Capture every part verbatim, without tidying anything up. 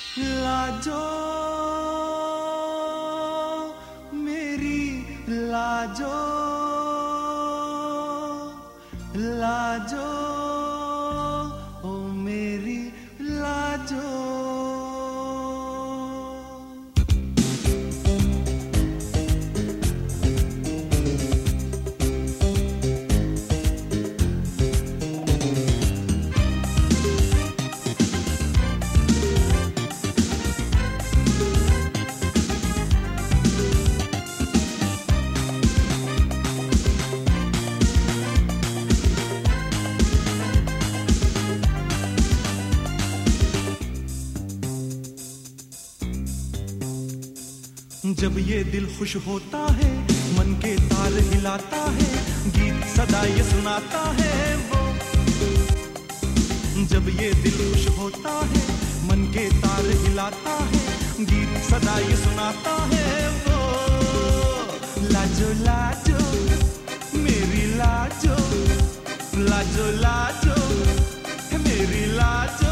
लाजो मेरी लाजो लाजो ओ मेरी लाजो। जब ये दिल खुश होता है, मन के तार हिलाता है, गीत सदा ये सुनाता है वो। जब ये दिल खुश होता है, मन के तार हिलाता है, गीत सदा ये सुनाता है वो। लाजो लाजो मेरी लाजो, लाजो लाजो मेरी लाजो।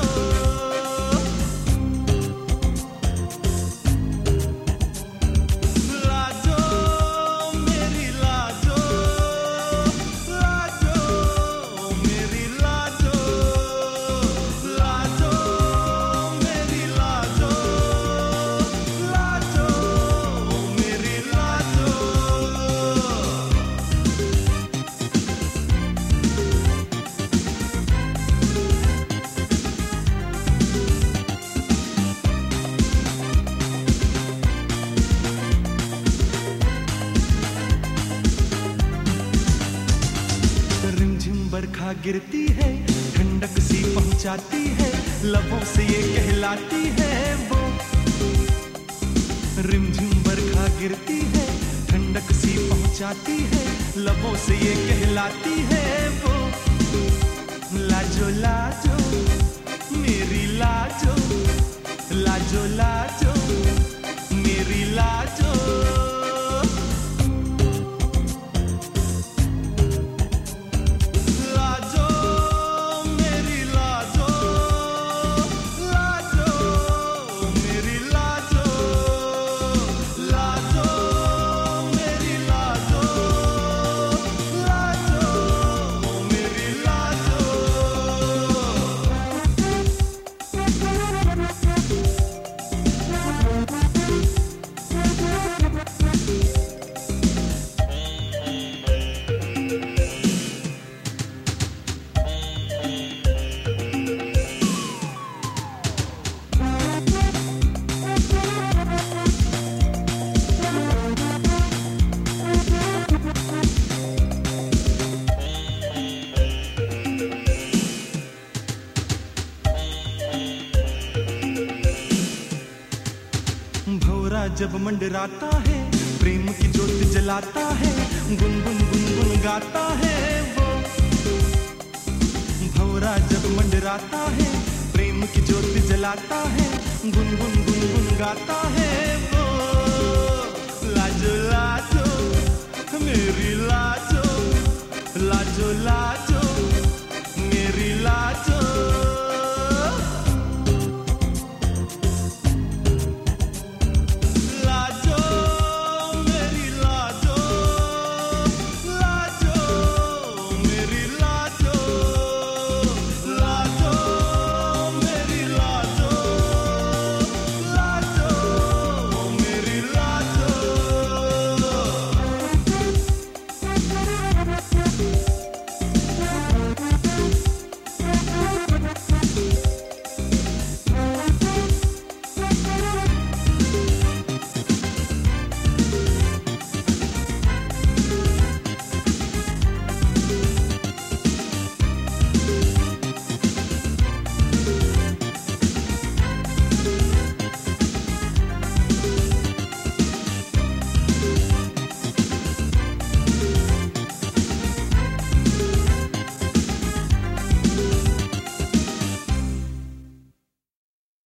बरखा गिरती है, ठंडक सी पहुंचाती है, लबों से ये कहलाती है वो। रिमझिम बरखा गिरती है, ठंडक सी पहुंचाती है, लबों से ये कहलाती है वो। लाजो लाजो मेरी लाजो, लाजो लाजो मेरी लाजो। जब मंडराता है, प्रेम की ज्योत जलाता है, गुनगुन गुनगुन गाता है वो। भौरा जब मंडराता है, प्रेम की ज्योत जलाता है, गुनगुन गुनगुन गाता है वो। लाजो लाजो मेरी लाजो, लाजो लाजो